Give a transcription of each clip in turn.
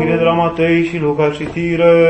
Bine de la Matei și Luca citire.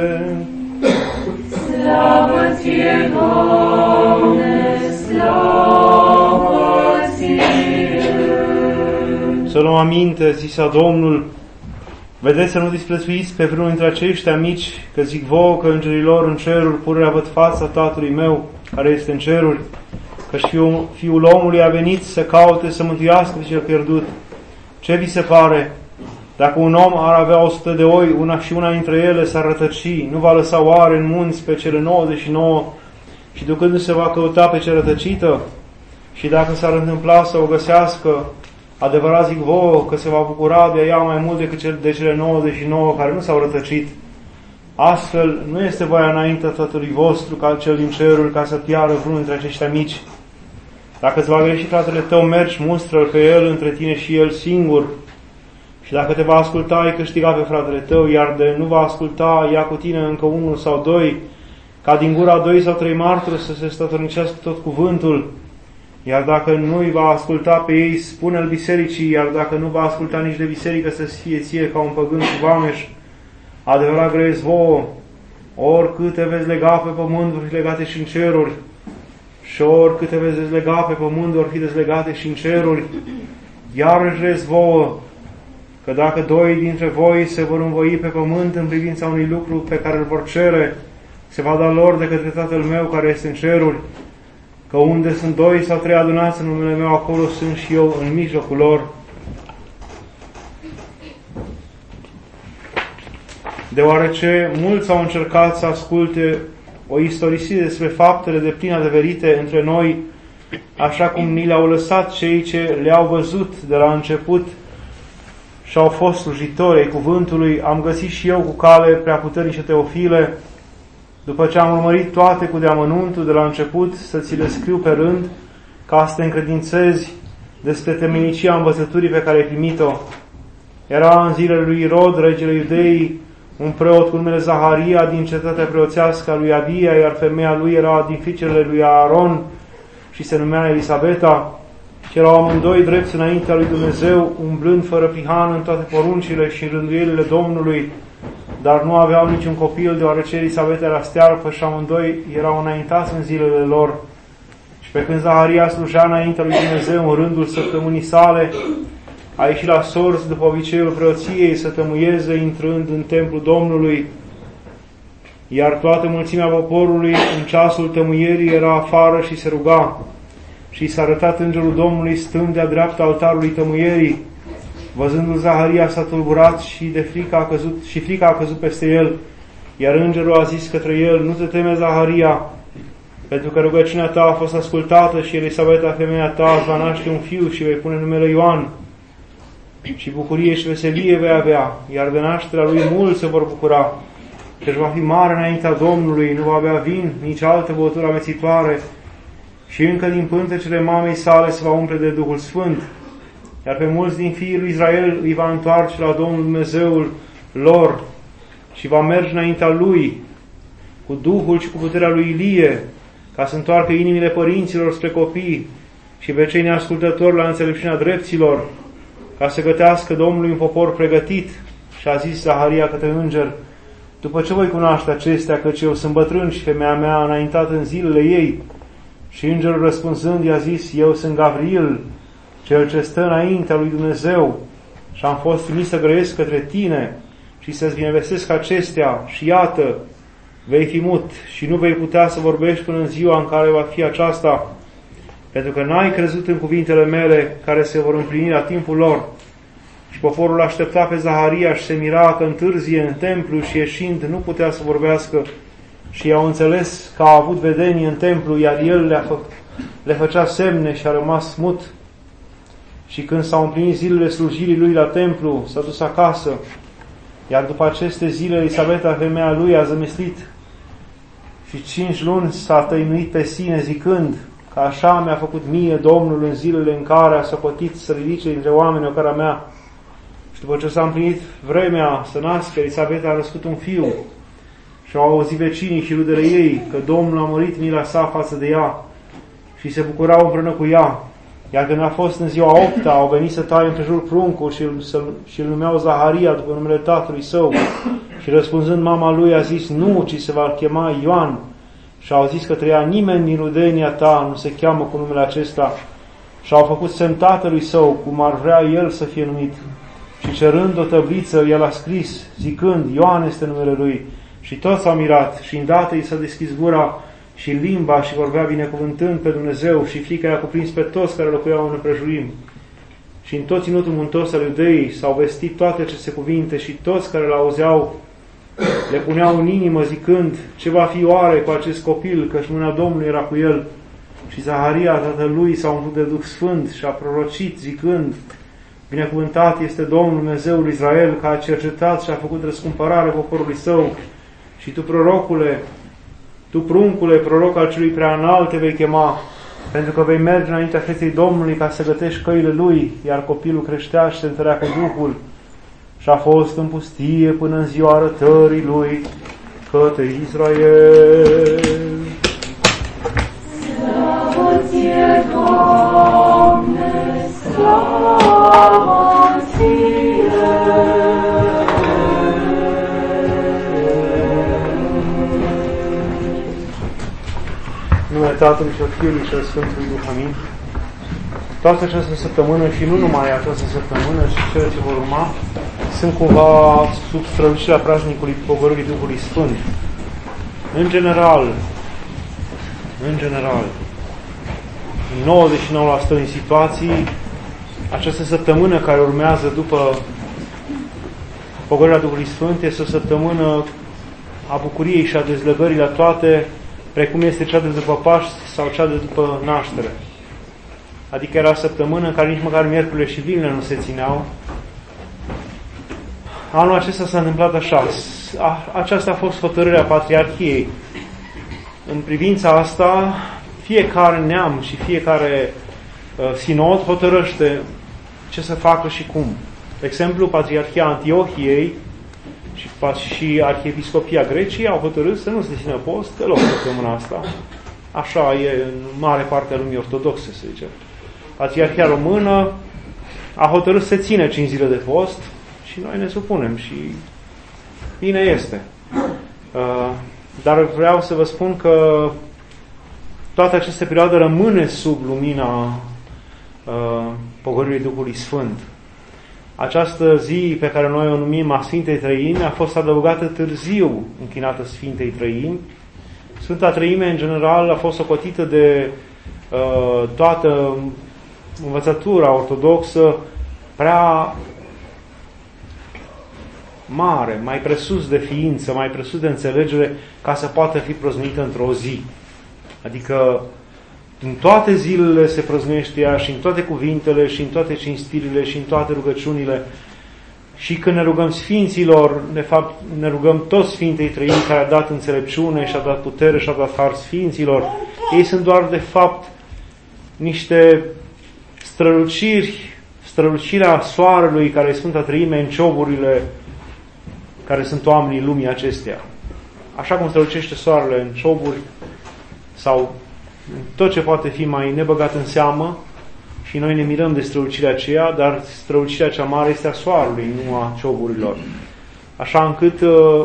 Slavă ție, Doamne, slavă ție! Să luăm aminte, zisa Domnul, vedeți să nu disprețuiți pe vreunul dintre aceștia mici, că zic vouă că îngerilor în ceruri pururea văd fața Tatălui meu, care este în ceruri, că Fiul omului a venit să caute, să mântuiască pe cel pierdut. Ce vi se pare? Dacă un om ar avea 100 de oi, una și una dintre ele s-ar rătăci, nu va lăsa oare în munți pe cele 99 și ducându-se va căuta pe cea rătăcită? Și dacă s-ar întâmpla să o găsească, adevărat zic vouă că se va bucura de ea mai mult decât de cele 99 care nu s-au rătăcit. Astfel, nu este voia înaintea Tatălui vostru ca cel din ceruri ca să piară vreunul dintre aceștia mici. Dacă îți va greși fratele tău, mergi, mustră-l pe el între tine și el singur. Și dacă te va asculta, ai câștiga pe fratele tău, iar de nu va asculta, ia cu tine încă unul sau doi, ca din gura 2 sau 3 martori să se stătărnicească tot cuvântul. Iar dacă nu îi va asculta pe ei, spune-l bisericii, iar dacă nu va asculta nici de biserică, să fie ție ca un păgân cu vameș. Adevărat grăiesc vouă, oricâte veți lega pe pământ, vor fi legate și în ceruri, și oricâte veți dezlega pe pământ, vor fi dezlegate și în ceruri. Iarăși grăiesc vouă, că dacă 2 dintre voi se vor învoi pe pământ în privința unui lucru pe care îl vor cere, se va da lor de către Tatăl meu care este în ceruri, că unde sunt 2 sau 3 adunați în numele meu, acolo sunt și eu în mijlocul lor. Deoarece mulți au încercat să asculte o istorisire despre faptele de pline adeverite între noi, așa cum ni le-au lăsat cei ce le-au văzut de la început și au fost slujitori ai cuvântului, am găsit și eu cu cale preaputernice Teofile, după ce am urmărit toate cu deamănuntul de la început, să ți le scriu pe rând, ca să te încredințezi despre temenicia învățăturii pe care ai primit-o. Era în zilele lui Irod, regele Iudeii, un preot cu numele Zaharia din cetatea preoțească a lui Abia, iar femeia lui era din fiicele lui Aaron și se numea Elisabeta, și erau amândoi drepți înaintea lui Dumnezeu, umblând fără prihană în toate poruncile și în rânduielile Domnului, dar nu aveau niciun copil, deoarece Elisabeta era stearpă și amândoi erau înaintați în zilele lor. Și pe când Zaharia slujea înaintea lui Dumnezeu în rândul săptămânii sale, a ieșit la sorți după obiceiul preoției să tămâieze intrând în templul Domnului, iar toată mulțimea poporului în ceasul tămâierii era afară și se ruga. Și s-a arătat îngerul Domnului stând de-a dreapta altarului tămâierii. Văzându-l, Zaharia s-a tulburat și frica a căzut peste el, iar îngerul a zis către el: nu te teme, Zaharia, pentru că rugăciunea ta a fost ascultată și Elisabeta, femeia ta, îți va naște un fiu și vei pune numele Ioan. Și bucurie și veselie vei avea, iar de nașterea lui mulți se vor bucura, căci va fi mare înaintea Domnului, nu va bea vin, nici altă băutură amețitoare, și încă din pântecele mamei sale se va umple de Duhul Sfânt, iar pe mulți din fiii lui Israel îi va întoarce la Domnul Dumnezeul lor și va merge înaintea lui cu Duhul și cu puterea lui Ilie, ca să întoarcă inimile părinților spre copii și pe cei neascultători la înțelepciunea drepților, ca să gătească Domnului un popor pregătit. Și a zis Zaharia către înger: după ce voi cunoaște acestea, căci eu sunt bătrân și femeia mea a înaintat în zilele ei? Și îngerul răspunzând i-a zis: eu sunt Gavril, cel ce stă înaintea lui Dumnezeu, și am fost trimis să grăiesc către tine și să-ți binevestesc acestea, și iată, vei fi mut și nu vei putea să vorbești până în ziua în care va fi aceasta, pentru că n-ai crezut în cuvintele mele, care se vor împlini la timpul lor. Și poporul aștepta pe Zaharia și se mira că întârzie în templu și ieșind nu putea să vorbească, și i-au înțeles că a avut vedenie în templu, iar el le făcea semne și a rămas mut. Și când s-au împlinit zilele slujirii lui la templu, s-a dus acasă, iar după aceste zile Elisabeta, femeia lui, a zămislit și 5 luni s-a tăinuit pe sine, zicând că așa mi-a făcut mie Domnul în zilele în care a socotit să ridice dintre oameni ocarea mea. Și după ce s-a împlinit vremea să nască, Elisabeta a născut un fiu. Și au auzit vecinii și rudele ei că Domnul a mărit mila sa față de ea și se bucurau împreună cu ea. Iar când a fost în ziua 8-a, au venit să taie împrejur pruncul și îl numeau Zaharia după numele tatălui său. Și răspunzând mama lui a zis, nu, ci se va chema Ioan. Și au zis către ea, nimeni din rudenia ta nu se cheamă cu numele acesta. Și au făcut semn tatălui său, cum ar vrea el să fie numit. Și cerând o tăbliță, el a scris, zicând, Ioan este numele lui. Și toți s-au mirat și îndată i s-a deschis gura și limba și vorbea binecuvântând pe Dumnezeu și frica i-a cuprins pe toți care locuiau în împrejurim. Și în tot ținutul muntos al Iudeii s-au vestit toate aceste cuvinte și toți care l-auzeau le puneau în inimă zicând, ce va fi oare cu acest copil, căci mâna Domnului era cu el. Și Zaharia, tatălui, s-a umplut de Duh Sfânt și a prorocit zicând, binecuvântat este Domnul Dumnezeul Israel, care a cercetat și a făcut răscumpărare poporului său. Și tu, prorocule, tu, pruncule, proroc al celui prea înalt, te vei chema, pentru că vei merge înaintea feței Domnului ca să gătești căile lui, iar copilul creștea și se întărea cu Duhul. Și a fost în pustie până în ziua arătării lui către Israel. Slavă ție, Doamne, slavă ție! În numele Tatălui și al Fiului și al Sfântului Duh, amin. Toată această săptămână și nu numai această săptămână, ci cele ce vor urma, sunt cumva sub strălucirea praznicului Pogorârii Duhului Sfânt. În general, în 99% din situații, această săptămână care urmează după Pogorârea Duhului Sfânt este o săptămână a bucuriei și a dezlegării la toate, precum este cea de după Paști sau cea de după naștere. Adică era săptămână în care nici măcar miercurile și vinile nu se țineau. Anul acesta s-a întâmplat așa. Aceasta a fost hotărârea Patriarhiei. În privința asta, fiecare neam și fiecare sinod hotărăște ce să facă și cum. De exemplu, Patriarhia Antiohiei și Arhiepiscopia Greciei au hotărât să nu se țină post deloc săptămâna asta. Așa e în mare parte a lumii ortodoxe, să zicem. Patriarhia Română a hotărât să ține 5 zile de post și noi ne supunem și bine este. Dar vreau să vă spun că toată această perioadă rămâne sub lumina Pogorârii Duhului Sfânt. Această zi pe care noi o numim a Sfintei Trăimi a fost adăugată târziu închinată Sfintei Trăimi. Sfânta Trăime, în general, a fost socotită de toată învățătura ortodoxă prea mare, mai presus de ființă, mai presus de înțelegere, ca să poată fi prăznuită într-o zi. Adică în toate zilele se prăznuiește ea și în toate cuvintele și în toate cinstirile și în toate rugăciunile. Și când ne rugăm Sfinților, de fapt ne rugăm toți Sfintei Trăimi care a dat înțelepciune și a dat putere și a dat har Sfinților. Ei sunt doar de fapt niște strălucirea soarelui care e Sfânta Trăime în cioburile care sunt oamenii lumii acesteia. Așa cum strălucește soarele în cioburi sau tot ce poate fi mai nebăgat în seamă și noi ne mirăm de strălucirea aceea, dar strălucirea cea mare este a soarelui, nu a cioburilor. Așa încât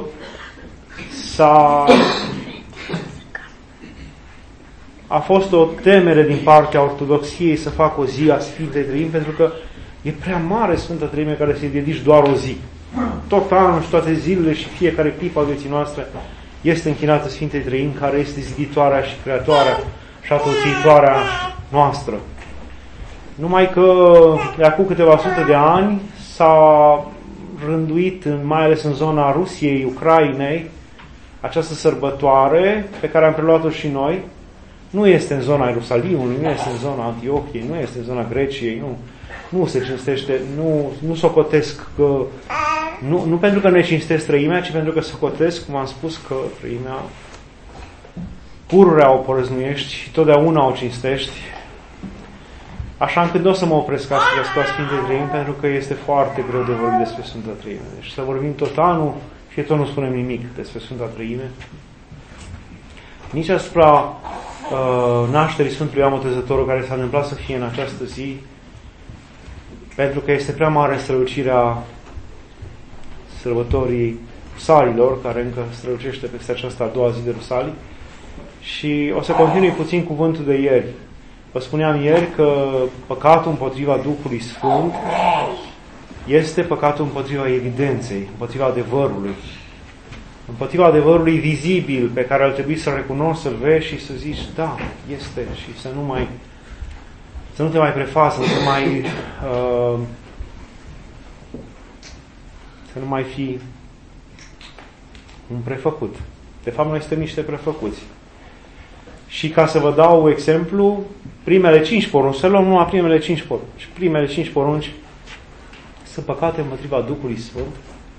a fost o temere din partea ortodoxiei să facă o zi a Sfintei Trăimi, pentru că e prea mare Sfânta Trăime care să-i dedici doar o zi. Tot anul și toate zilele și fiecare clipă a vieții noastre este închinată Sfintei Trăimi, care este ziditoarea și creatoarea și atoțitoarea noastră. Numai că de acum câteva sute de ani s-a rânduit, mai ales în zona Rusiei, Ucrainei, această sărbătoare pe care am preluat-o și noi. Nu este în zona Ierusalimului, nu este în zona Antiohiei, nu este în zona Greciei, nu se cinstește, nu socotesc că, nu pentru că ne cinstesc Trăimea, ci pentru că socotesc, cum am spus, că Trăimea pururea o porăznuiești și totdeauna o cinstești. Așa încât nu o să mă opresc asupra Sfintei Trăimi, pentru că este foarte greu de vorbit despre Sfânta Trăime. Deci să vorbim tot anul și tot nu spunem nimic despre Sfânta Trăime. Nici asupra nașterii Sfântului Ioan Botezătorul, care s-a întâmplat să fie în această zi, pentru că este prea mare strălucirea sărbătorii Rusalilor, care încă strălucește peste această a doua zi de Rusalii. Și o să continui puțin cuvântul de ieri. Vă spuneam ieri că păcatul împotriva Duhului Sfânt este păcatul împotriva evidenței, împotriva adevărului. Împotriva adevărului vizibil pe care ar trebui să-l recunoști, să-l vezi și să zici, da, este, și să nu te mai prefaci, să nu mai fi un prefăcut. De fapt, noi suntem niște prefăcuți. Și ca să vă dau un exemplu, primele 5 porunci, să luăm numai primele 5 porunci. Primele 5 porunci sunt păcate împotriva Duhului Sfânt.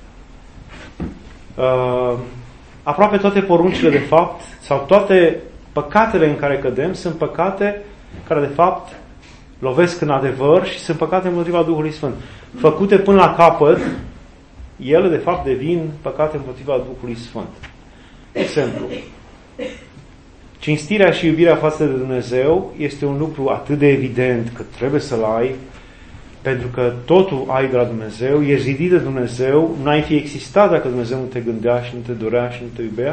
Aproape toate poruncile, de fapt, sau toate păcatele în care cădem, sunt păcate care, de fapt, lovesc în adevăr și sunt păcate împotriva Duhului Sfânt. Făcute până la capăt, ele, de fapt, devin păcate împotriva Duhului Sfânt. Exemplu. Cinstirea și iubirea față de Dumnezeu este un lucru atât de evident că trebuie să-l ai, pentru că totul ai de la Dumnezeu, ești zidit de Dumnezeu, n-ai fi existat dacă Dumnezeu nu te gândea și nu te dorea și nu te iubea.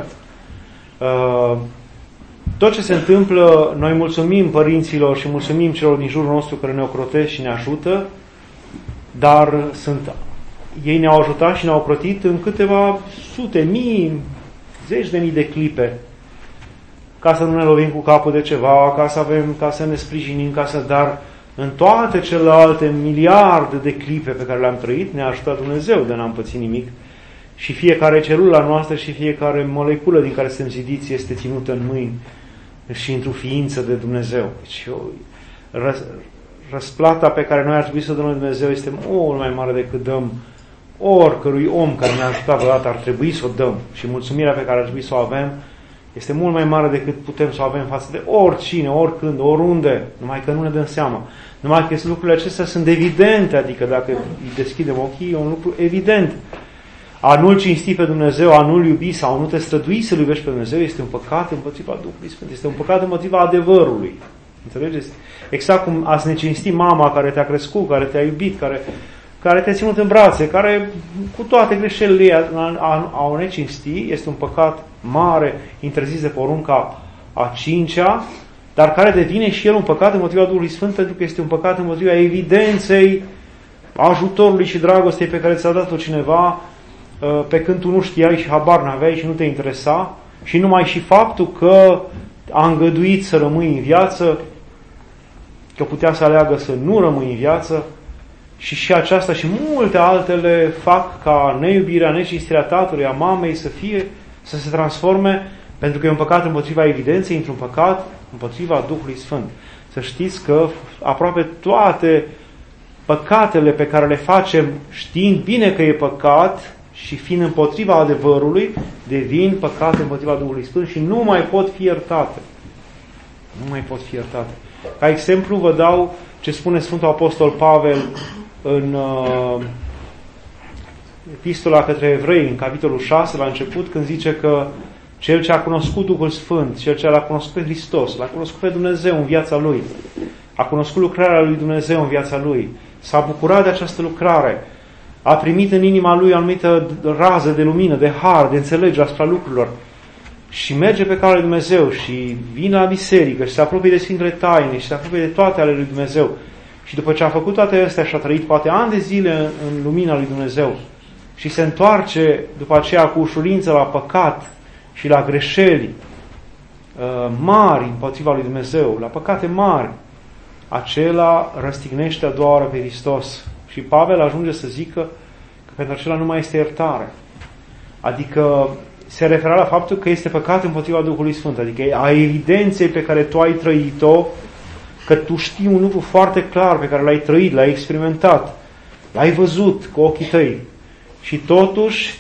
Tot ce se întâmplă, noi mulțumim părinților și mulțumim celor din jurul nostru care ne ocrotesc și ne ajută, dar ei ne-au ajutat și ne-au ocrotit în câteva sute, mii, zeci de mii de clipe, ca să nu ne lovim cu capul de ceva, ca să ne sprijinim, dar în toate celelalte miliarde de clipe pe care le-am trăit, ne-a ajutat Dumnezeu de n-am pățit nimic. Și fiecare celula noastră și fiecare moleculă din care suntem zidiți este ținută în mâini și într-o ființă de Dumnezeu. Deci răsplata pe care noi ar trebui să dăm Dumnezeu este mult mai mare decât dăm oricărui om care ne-a ajutat vreodată. Ar trebui să o dăm. Și mulțumirea pe care ar trebui să o avem este mult mai mare decât putem să o avem față de oricine, oricând, oriunde, numai că nu ne dăm seama. Numai că lucrurile acestea sunt evidente, adică dacă îi deschidem ochii, e un lucru evident. A nu-L cinsti pe Dumnezeu, a nu-L iubi sau a nu te strădui să-L iubești pe Dumnezeu este un păcat împotriva Duhului Sfânt. Este un păcat împotriva adevărului. Înțelegeți? Exact cum ați necinsti mama care te-a crescut, care te-a iubit, care te-a ținut în brațe, care cu toate greșelile ei a o necinsti, este un păcat mare, interzis de porunca a 5-a, dar care devine și el un păcat împotriva Duhului Sfânt, pentru că este un păcat împotriva evidenței ajutorului și dragostei pe care ți-a dat-o cineva, pe când tu nu știai și habar n-aveai și nu te interesa, și numai și faptul că a îngăduit să rămâi în viață, că putea să aleagă să nu rămâi în viață, și aceasta și multe altele fac ca neiubirea, necinstirea tatălui, a mamei să se transforme, pentru că e un păcat împotriva evidenței, într-un păcat împotriva Duhului Sfânt. Să știți că aproape toate păcatele pe care le facem știind bine că e păcat și fiind împotriva adevărului, devin păcate împotriva Duhului Sfânt și nu mai pot fi iertate. Nu mai pot fi iertate. Ca exemplu vă dau ce spune Sfântul Apostol Pavel în Epistola către Evrei, în capitolul 6, la început, când zice că cel ce a cunoscut Duhul Sfânt, cel ce l-a cunoscut pe Hristos, l-a cunoscut pe Dumnezeu în viața lui, a cunoscut lucrarea lui Dumnezeu în viața lui, s-a bucurat de această lucrare, a primit în inima lui o anumită rază de lumină, de har, de înțelegere asupra lucrurilor și merge pe calea lui Dumnezeu și vine la biserică și se apropie de Sfintele Taine și se apropie de toate ale lui Dumnezeu. Și după ce a făcut toate astea și a trăit poate ani de zile în lumina lui Dumnezeu și se întoarce după aceea cu ușurință la păcat și la greșeli mari împotriva lui Dumnezeu, la păcate mari, acela răstignește a doua oară pe Hristos. Și Pavel ajunge să zică că pentru acela nu mai este iertare. Adică se referă la faptul că este păcat împotriva Duhului Sfânt, adică a evidenței pe care tu ai trăit-o, că tu știi un lucru foarte clar pe care l-ai trăit, l-ai experimentat, l-ai văzut cu ochii tăi. Și totuși,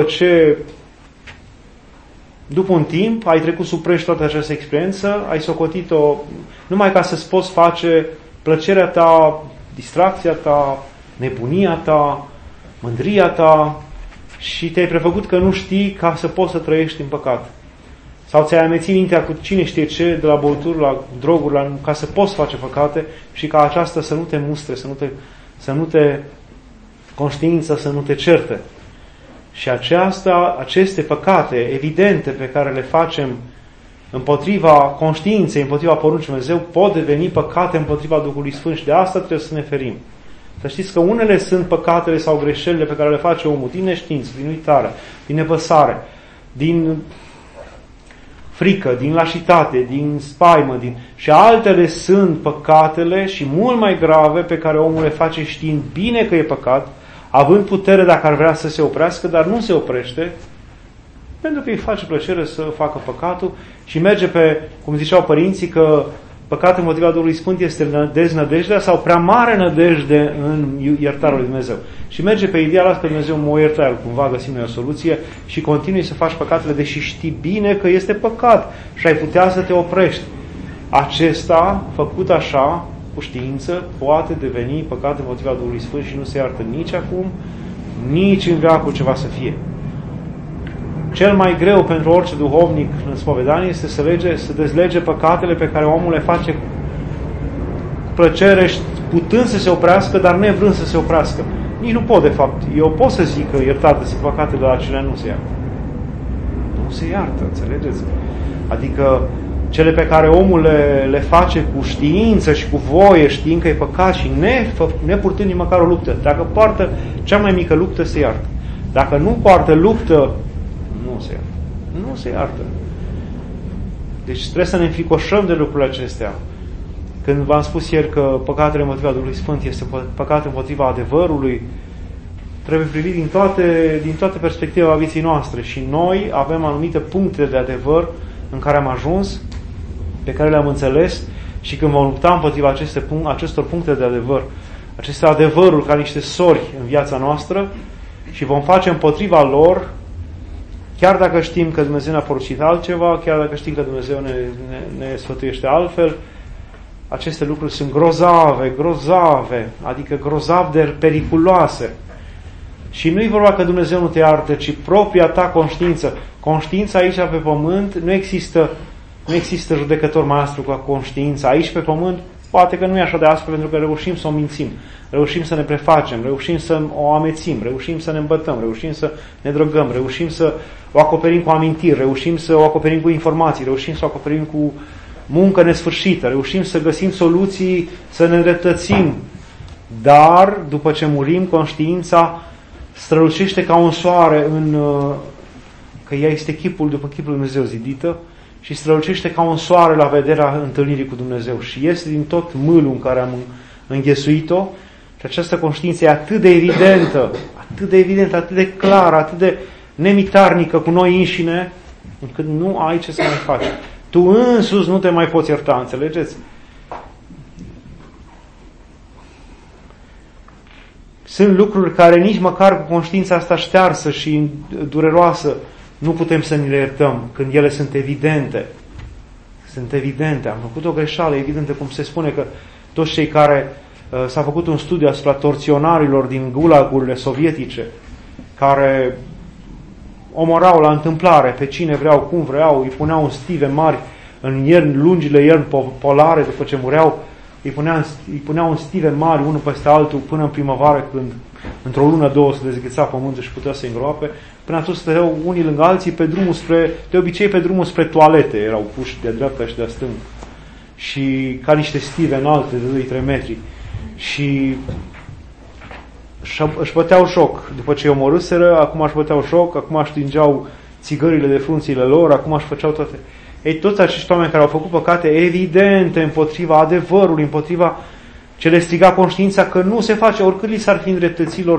după un timp, ai trecut sub preș toată această experiență, ai socotit-o numai ca să-ți poți face plăcerea ta, distracția ta, nebunia ta, mândria ta și te-ai prefăcut că nu știi ca să poți să trăiești în păcat. Sau ți-ai amețit mintea cu cine știe ce, de la băuturi, la droguri, ca să poți face păcate și ca aceasta să nu te mustre, să nu te conștiință, să nu te certe. Și aceste păcate evidente pe care le facem împotriva conștiinței, împotriva poruncii Dumnezeu, pot deveni păcate împotriva Duhului Sfânt și de asta trebuie să ne ferim. Să știți că unele sunt păcatele sau greșelile pe care le face omul din neștiință, din uitare, din nepăsare, din frică, din lașitate, din spaimă, și altele sunt păcatele și mult mai grave pe care omul le face știind bine că e păcat, având putere dacă ar vrea să se oprească, dar nu se oprește, pentru că îi face plăcere să facă păcatul și merge pe, cum ziceau părinții, că păcatul împotriva Duhului Sfânt este deznădejdea sau prea mare nădejde în iertarea lui Dumnezeu. Și merge pe ideea asta că Dumnezeu mă iertă, cumva găsim noi o soluție și continui să faci păcatele, deși știi bine că este păcat și ai putea să te oprești. Acesta, făcut așa, cu știință, poate deveni păcat împotriva Duhului Sfânt și nu se iartă nici acum, nici în veacul ce va să fie. Cel mai greu pentru orice duhovnic în spovedanie este să dezlege păcatele pe care omul le face cu plăcere, putând să se oprească, dar nevrând să se oprească. Nici nu pot, de fapt. Eu pot să zic că iertate sunt păcatele, dar acelea nu se iartă. Nu se iartă, înțelegeți? Adică cele pe care omul le face cu știință și cu voie, știind că e păcat și nepurtând nici măcar o luptă. Dacă poartă cea mai mică luptă, se iartă. Dacă nu poartă luptă, nu se iartă. Nu se iartă. Deci trebuie să ne înfricoșăm de lucrurile acestea. Când v-am spus ieri că păcatele împotriva Duhului Sfânt este păcat împotriva adevărului, trebuie privit din toate perspectiva vieții noastre. Și noi avem anumite puncte de adevăr în care am ajuns, pe care le-am înțeles, și când vom lupta împotriva acestor puncte de adevăr, aceste adevăruri ca niște sori în viața noastră, și vom face împotriva lor, chiar dacă știm că Dumnezeu ne-a poruncit altceva, chiar dacă știm că Dumnezeu ne sfătuiește altfel, aceste lucruri sunt grozave, adică grozav de periculoase. Și nu e vorba că Dumnezeu nu te iartă, ci propria ta conștiință. Conștiința aici pe pământ, nu există judecător mai aspru ca conștiința. Aici pe pământ poate că nu e așa de aspru, pentru că reușim să o mințim, reușim să ne prefacem, reușim să o amețim, reușim să ne îmbătăm, reușim să ne drogăm, reușim să o acoperim cu amintiri, reușim să o acoperim cu informații, reușim să o acoperim cu muncă nesfârșită, reușim să găsim soluții, să ne îndreptățim. Dar, după ce murim, conștiința strălucește ca un soare că ea este după chipul lui Dumnezeu zidită, și strălucește ca un soare la vederea întâlnirii cu Dumnezeu. Și iese din tot mâlul în care am înghesuit-o, și această conștiință e atât de evidentă, atât de clară, atât de nemitarnică cu noi înșine, încât nu ai ce să mai faci. Tu însuți nu te mai poți ierta, înțelegeți? Sunt lucruri care nici măcar cu conștiința asta ștearsă și dureroasă nu putem să ni le iertăm, când ele sunt evidente. Sunt evidente. Am făcut o greșeală evidentă, cum se spune că toți cei care s-a făcut un studiu asupra torționarilor din gulagurile sovietice, care omorau la întâmplare pe cine vreau, cum vreau, îi puneau în stive mari în lungile ierni polare, după ce mureau, îi puneau în stive mari unul peste altul până în primăvară, când într-o lună, două se dezgheța pământul și putea să-i îngroape. Până atunci stăteau unii lângă alții de obicei pe drumul spre toalete, erau puși de dreapta și de stânga. Și ca niște stive înalte de 2-3 metri. Și își băteau joc. După ce îi omorâseră, acum își băteau joc, acum își stingeau țigările de frunțile lor, acum își făceau toate. Ei, toți acești oameni care au făcut păcate evidente împotriva adevărului, împotriva ce le striga conștiința că nu se face, oricât li s-ar fi îndreptăților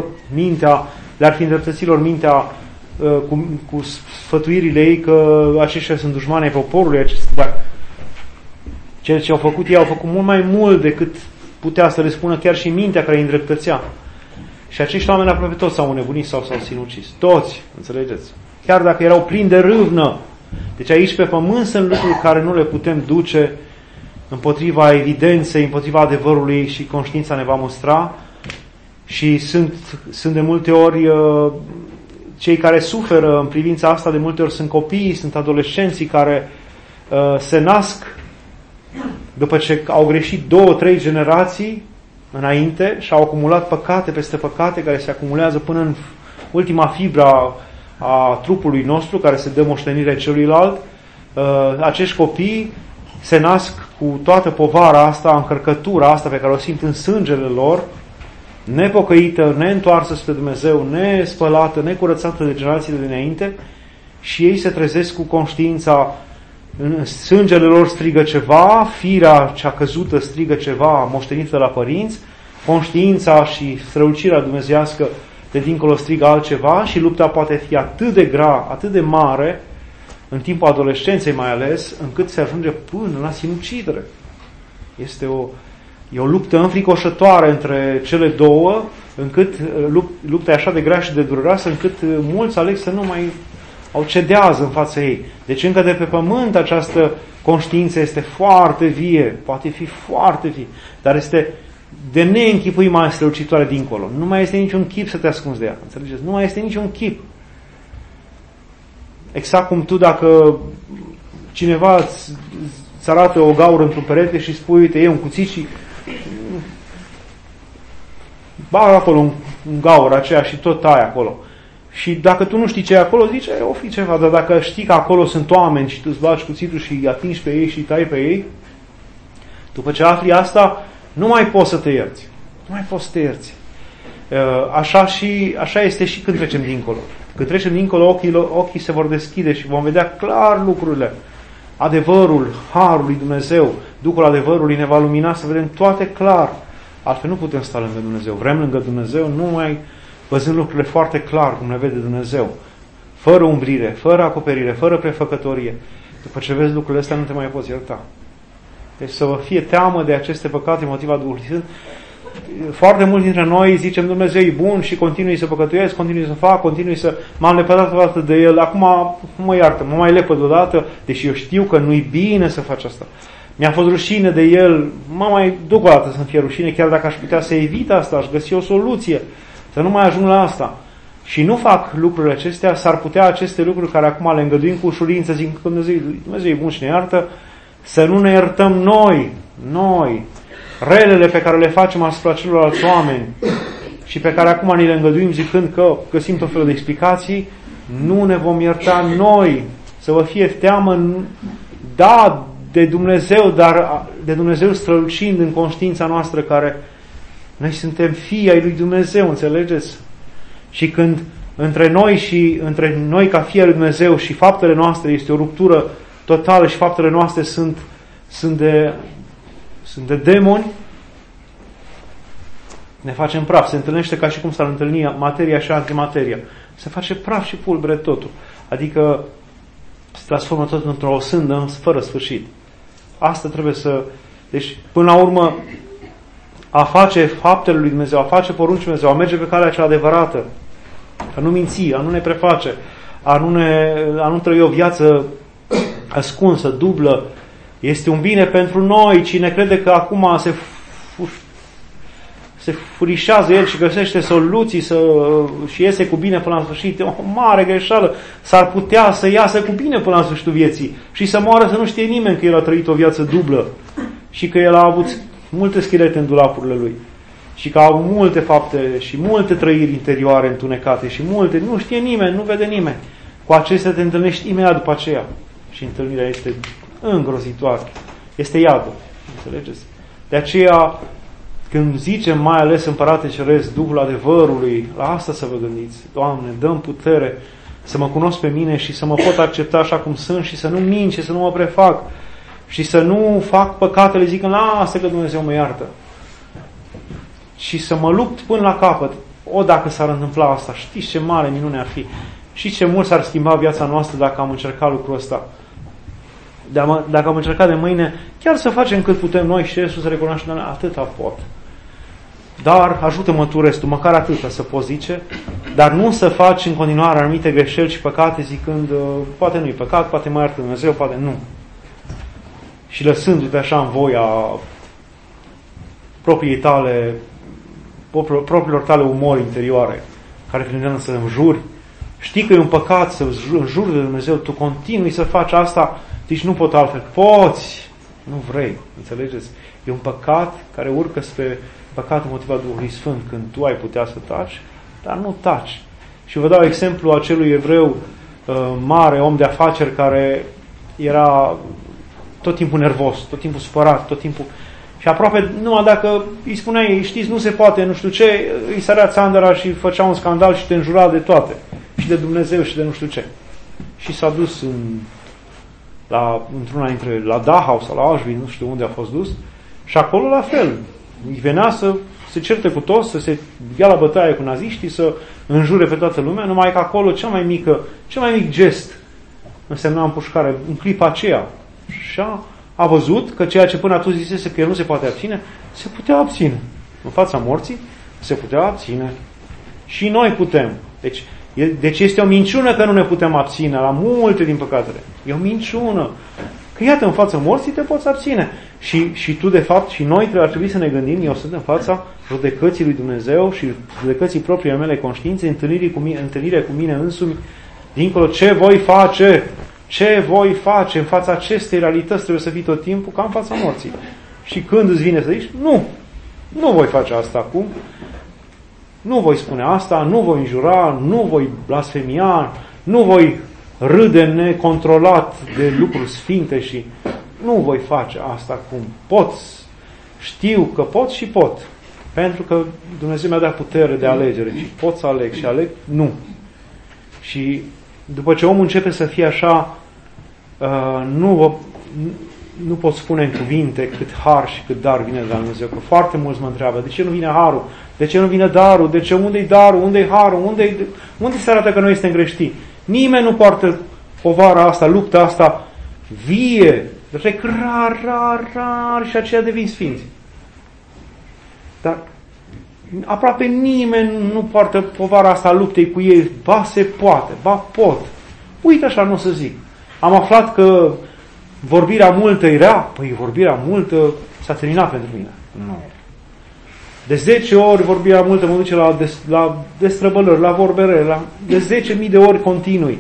mintea, cu sfătuirile ei că aceștia sunt dușmani ai poporului, dar ceea ce au făcut ei au făcut mult mai mult decât putea să le spună chiar și mintea care îi îndreptățea. Și acești oameni aproape toți s-au înnebunit sau s-au sinucis. Toți, înțelegeți? Chiar dacă erau plini de râvnă. Deci aici pe pământ sunt lucruri care nu le putem duce împotriva evidenței, împotriva adevărului, și conștiința ne va mustra. Și sunt de multe ori cei care suferă în privința asta de multe ori sunt copiii, sunt adolescenții care se nasc după ce au greșit 2-3 generații înainte și au acumulat păcate peste păcate care se acumulează până în ultima fibră a trupului nostru, care se dă moștenire celuilalt. Acești copii se nasc cu toată povara asta, încărcătura asta pe care o simt în sângele lor, nepocăită, neîntoarsă spre Dumnezeu, nespălată, necurățată de generațiile dinainte, și ei se trezesc cu conștiința, în sângele lor strigă ceva, firea cea căzută strigă ceva moștenită la părinți, conștiința și strălucirea dumnezeiască de dincolo strigă altceva și lupta poate fi atât de grea, atât de mare, în timpul adolescenței mai ales, încât se ajunge până la sinucidere. E o luptă înfricoșătoare între cele două, încât lupta e așa de grea și de dureroasă, încât mulți aleg să nu mai au cedează în fața ei. Deci încă de pe pământ această conștiință este foarte vie, poate fi foarte vie, dar este de neînchipui mai strălucitoare dincolo. Nu mai este niciun chip să te ascunzi de ea, înțelegeți? Nu mai este niciun chip. Exact cum tu, dacă cineva îți arată o gaură într-un perete și spui, uite, e un cuțit și bagă acolo un gaură aceea și tot tai acolo. Și dacă tu nu știi ce e acolo, zici, o fi ceva, dar dacă știi că acolo sunt oameni și tu îți bagi cuțitul și îi atingi pe ei și tai pe ei, după ce afli asta, nu mai poți să te ierți. Nu mai poți să te ierți. Așa este și când trecem dincolo. Când trecem dincolo, ochii se vor deschide și vom vedea clar lucrurile. Adevărul, harul lui Dumnezeu, Duhul adevărului ne va lumina să vedem toate clar. Altfel nu putem sta lângă Dumnezeu. Vrem lângă Dumnezeu numai văzând lucrurile foarte clar cum le vede Dumnezeu. Fără umbrire, fără acoperire, fără prefăcătorie. După ce vezi lucrurile astea, nu te mai poți ierta. Deci să vă fie teamă de aceste păcate motiva Duhului Sfânt. Foarte mulți dintre noi zicem Dumnezeu e bun și continui să păcătuiesc, continui să fac, continui să m-am lepădat o dată de El, acum mă iartă, mă mai lepăd odată, deși eu știu că nu-i bine să faci asta. Mi-a fost rușine de El, mă mai duc o dată să-mi fie rușine, chiar dacă aș putea să evit asta, aș găsi o soluție, să nu mai ajung la asta. Și nu fac lucrurile acestea, s-ar putea aceste lucruri care acum le îngăduim cu ușurință, zic că Dumnezeu e bun și ne iartă, să nu ne iertăm noi, relele pe care le facem asupra celorlalți oameni și pe care acum ni le îngăduim zicând că găsim tot felul de explicații, nu ne vom ierta noi. Să vă fie teamă, da, de Dumnezeu, dar de Dumnezeu strălucind în conștiința noastră care noi suntem fii ai lui Dumnezeu, înțelegeți? Și când între noi ca fii ai lui Dumnezeu și faptele noastre este o ruptură totală și faptele noastre sunt de demoni, ne facem praf. Se întâlnește ca și cum s-ar întâlni materia și antimateria. Se face praf și pulbere totul. Adică se transformă tot într-o sândă fără sfârșit. Asta trebuie să... Deci, până la urmă, a face faptele lui Dumnezeu, a face poruncile lui Dumnezeu, a merge pe calea cea adevărată, a nu minți, a nu ne preface, a nu trăi o viață ascunsă, dublă, este un bine pentru noi. Cine crede că acum se furișează el și găsește soluții și iese cu bine până la sfârșit, o mare greșeală. S-ar putea să iasă cu bine până la sfârșitul vieții și să moară să nu știe nimeni că el a trăit o viață dublă și că el a avut multe schelete în dulapurile lui și că a avut multe fapte și multe trăiri interioare întunecate și multe, nu știe nimeni, nu vede nimeni. Cu acestea te întâlnești imediat după aceea și întâlnirea este îngrozitoare. Este iadul. Înțelegeți? De aceea, când zicem mai ales Împărate Ceresc, Duhul adevărului, la asta să vă gândiți. Doamne, dă-mi putere să mă cunosc pe mine și să mă pot accepta așa cum sunt și să nu mint și să nu mă prefac și să nu fac păcatele zicând, lasă că Dumnezeu mă iartă. Și să mă lupt până la capăt. Dacă s-ar întâmpla asta, știți ce mare minune ar fi. Și ce mult s-ar schimba viața noastră dacă am încercat lucrul ăsta. Dacă am încercat de mâine, chiar să facem cât putem noi și Iisus să recunoaște, atâta pot. Dar ajută-mă tu restul, măcar atâta să poți zice, dar nu să faci în continuare anumite greșeli și păcate zicând, poate nu-i păcat, poate mă iartă Dumnezeu, poate nu. Și lăsându-te așa în voia propriilor tale umori interioare, care te îndeamnă să înjuri, știi că e un păcat să înjuri de Dumnezeu, tu continui să faci asta, zici, nu pot altfel. Poți, nu vrei, înțelegeți? E un păcat care urcă spre păcatul motivat Duhului Sfânt, când tu ai putea să taci, dar nu taci. Și vă dau exemplu acelui evreu mare, om de afaceri, care era tot timpul nervos, tot timpul supărat, tot timpul... Și aproape, numai dacă îi spuneai, știți, nu se poate, nu știu ce, îi sărea țandăra și făcea un scandal și te înjura de toate. Și de Dumnezeu și de nu știu ce. Și s-a dus într-una dintre, la Dachau sau la Auschwitz, nu știu unde a fost dus, și acolo la fel. Îi venea să se certe cu toți, să se ia la bătaie cu naziștii, să înjure pe toată lumea, numai că acolo cel mai mic gest însemna împușcare, în clipa aceea. Și a văzut că ceea ce până atunci zisese că el nu se poate abține, se putea abține. În fața morții se putea abține. Și noi putem. Deci este o minciună că nu ne putem abține la multe din păcatele. E o minciună. Că iată, în fața morții te poți abține. Și tu, de fapt, și noi ar trebui să ne gândim, eu sunt în fața judecății lui Dumnezeu și judecății proprii mele conștiințe, întâlnirea cu mine însumi, dincolo, ce voi face? Ce voi face? În fața acestei realități trebuie să fii tot timpul ca în fața morții. Și când îți vine să zici, nu voi face asta acum, nu voi spune asta, nu voi înjura, nu voi blasfemia, nu voi râde necontrolat de lucruri sfinte și nu voi face asta acum. Pot, știu că pot și pot. Pentru că Dumnezeu mi-a dat putere de alegere și pot să aleg și aleg, nu. Și după ce omul începe să fie așa, nu pot spune în cuvinte cât har și cât dar vine de la Dumnezeu. Că foarte mulți mă întreabă, de ce nu vine harul? De ce nu vine darul? De ce unde-i darul? Unde-i harul? Unde se arată că noi suntem grești? Nimeni nu poartă povara asta, lupta asta vie. Trec rar și aceia devin sfinți. Dar aproape nimeni nu poartă povara asta luptei cu ei. Ba se poate, ba pot. Uite așa, nu o să zic. Am aflat că vorbirea multă e rea. Păi vorbirea multă s-a terminat pentru mine. Nu. De 10 ori vorbirea multă mă duce la destrăbălări, la vorbere, de 10.000 de ori continui.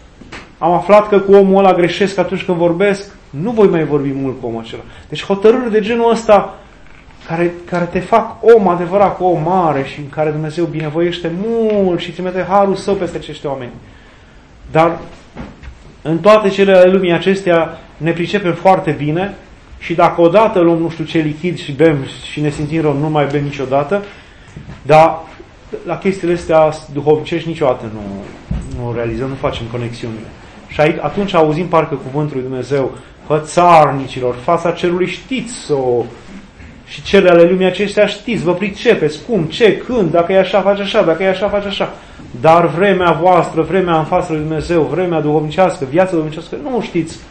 Am aflat că cu omul ăla greșesc atunci când vorbesc, nu voi mai vorbi mult cu omul acela. Deci hotărâri de genul ăsta care te fac om adevărat, cu om mare și în care Dumnezeu binevoiește mult și trimite harul său peste acești oameni. Dar în toate cele ale lumii acestea ne pricepem foarte bine și dacă odată luăm nu știu ce lichid și bem și ne simțim rău, nu mai bem niciodată, dar la chestiile astea duhovnicești niciodată nu realizăm, nu facem conexiunile. Și atunci auzim parcă cuvântul lui Dumnezeu, fățarnicilor, fața cerului știți-o și cele ale lumii acestea știți, vă pricepeți, cum, ce, când, dacă e așa, face așa, dacă e așa, face așa. Dar vremea voastră, vremea în fața lui Dumnezeu, vremea duhovnicească, viața duhovnicească, nu știți.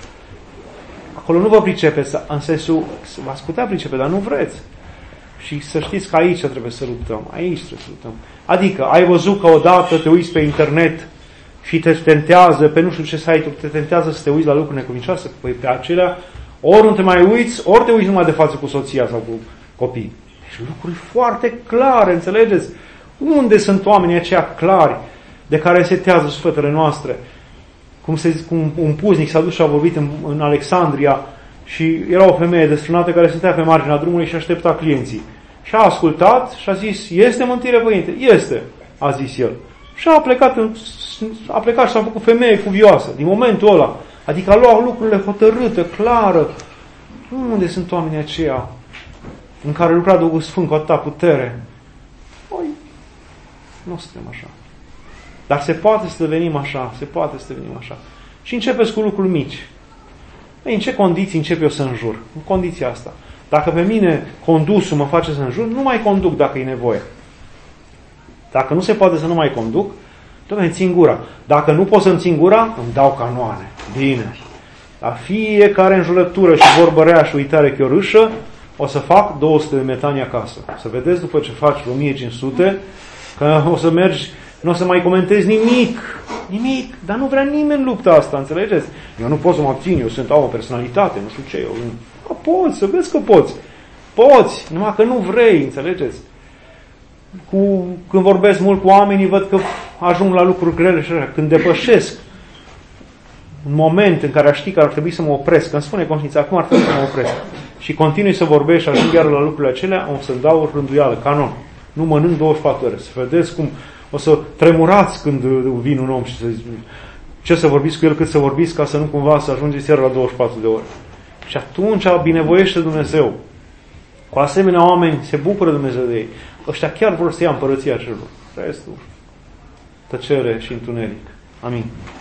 Acolo nu vă pricepeți, în sensul, v-ați putea pricepe, dar nu vreți. Și să știți că aici trebuie să luptăm, aici trebuie să luptăm. Adică, ai văzut că odată te uiți pe internet și te tentează, pe nu știu ce site-uri, te tentează să te uiți la lucruri necuvincioase, păi pe acelea, ori nu te mai uiți, ori te uiți numai de față cu soția sau cu copii. Deci lucruri foarte clare, înțelegeți? Unde sunt oamenii aceia clari de care setează sufletele noastre? Cum un puznic s-a dus și a vorbit în Alexandria și era o femeie desfrânată care stătea pe marginea drumului și aștepta clienții. Și a ascultat și a zis, este mântire, părinte? Este, a zis el. Și a plecat și s-a făcut femeie cuvioasă. Din momentul ăla, adică a luat lucrurile hotărâte, clară. Unde sunt oamenii aceia în care lucra Duhul Sfânt cu atâta putere? Păi, nu suntem așa. Dar se poate să devenim așa, se poate să devenim așa. Și începeți cu lucruri mici. Ei, în ce condiții încep eu să înjur? În condiția asta. Dacă pe mine condusul mă face să înjur, nu mai conduc dacă e nevoie. Dacă nu se poate să nu mai conduc, Doamne, țin gura. Dacă nu pot să-mi țin gura, îmi dau canoane. Bine. La fiecare înjurătură și vorbă rea și uitare chiorâșă, o să fac 200 de metani acasă. Să vedeți după ce faci 1500, că o să mergi, nu o să mai comentezi nimic. Nimic. Dar nu vrea nimeni lupta asta, înțelegeți? Eu nu pot să mă abțin, eu am o personalitate, nu știu ce. Poți, să vezi că poți. Poți, numai că nu vrei, înțelegeți? Când vorbesc mult cu oamenii, văd că ajung la lucruri grele și așa, când depășesc un moment în care aș ști că ar trebui să mă opresc, îmi spune conștiința, acum ar trebui să mă opresc, și continui să vorbesc și ajung iar la lucrurile acelea, o să-mi dau o rânduială, canon. Nu mănânc 24 ore. Să vedeți cum o să tremurați când vine un om și să zic, ce să vorbiți cu el, cât să vorbiți, ca să nu cumva să ajungeți iar la 24 de ore. Și atunci binevoiește Dumnezeu. Cu asemenea oameni se bucură Dumnezeu de ei. Ăștia chiar vor să ia împărăția celor. Restul, tăcere și întuneric. Amin.